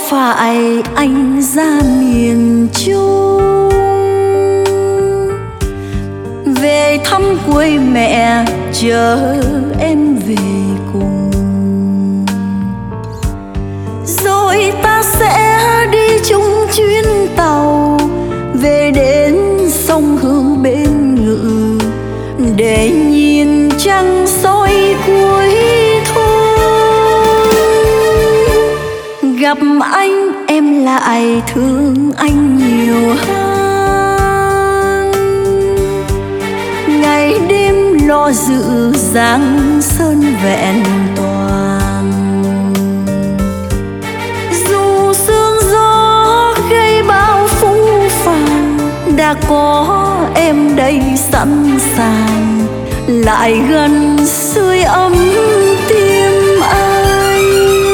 phải anh ra miền Trung về thăm quê mẹ chờ em về cùng, rồi ta sẽ đi chung chuyến tàu về đến sông Hương bên Ngự để nhìn trăng soi cuối thu. Gặp anh em lại thương anh nhiều hơn, ngày đêm lo giữ Giang Sơn vẹn toàn. Dù sương gió gây bao phũ phàng, đã có em đây sẵn sàng lại gần sưởi ấm tim anh.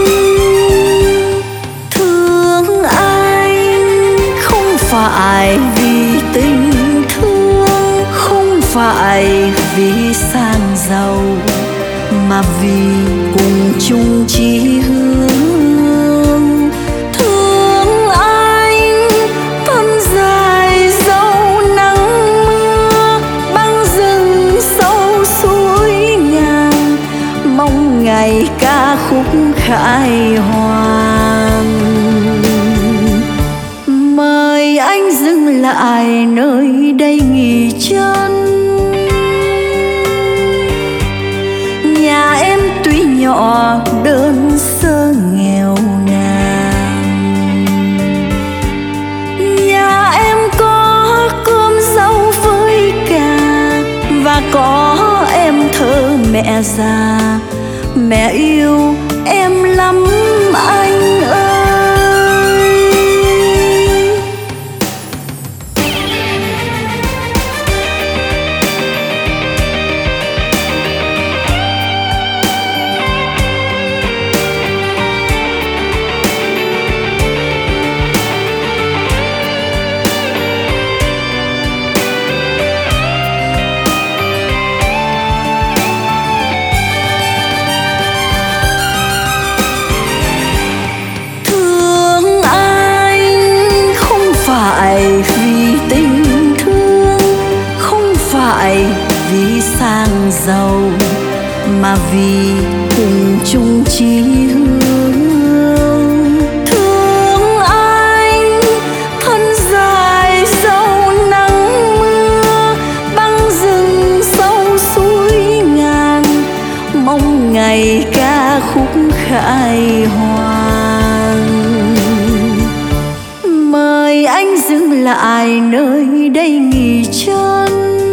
Thương anh không phải vì tình thương, không phải vì sang giàu, mà vì cùng chung chí hướng. Thương anh thân dài dấu nắng mưa, băng rừng sâu suối ngàn, mong ngày ca khúc khai hoàng. Mời anh dừng lại nơi đây nghỉ chân. Nhà em tuy nhỏ đơn sơ nghèo nàn, nhà em có cơm rau với cà, và có em thơ mẹ già. Mẹ yêu em lắm anh ơi. Phải vì tình thương, không phải vì sang giàu, mà vì cùng chung chí hướng. Thương anh thân dài dấu nắng mưa, băng rừng sâu suối ngàn, mong ngày ca khúc khai hoàng. Mời anh dừng lại nơi đây nghỉ chân.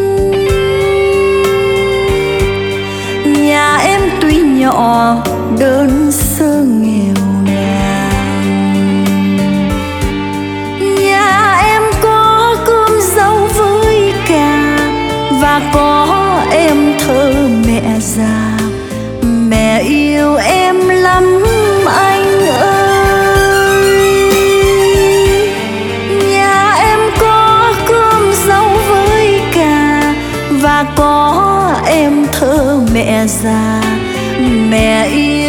Nhà em tuy nhỏ đơn sơ nghèo nàn, nhà em có cơm rau với cà, và có em thơ mẹ già. Mẹ yêu em lắm anh ơi. Nhà em có cơm rau với cà, và có em thơ mẹ già. Mẹ yêu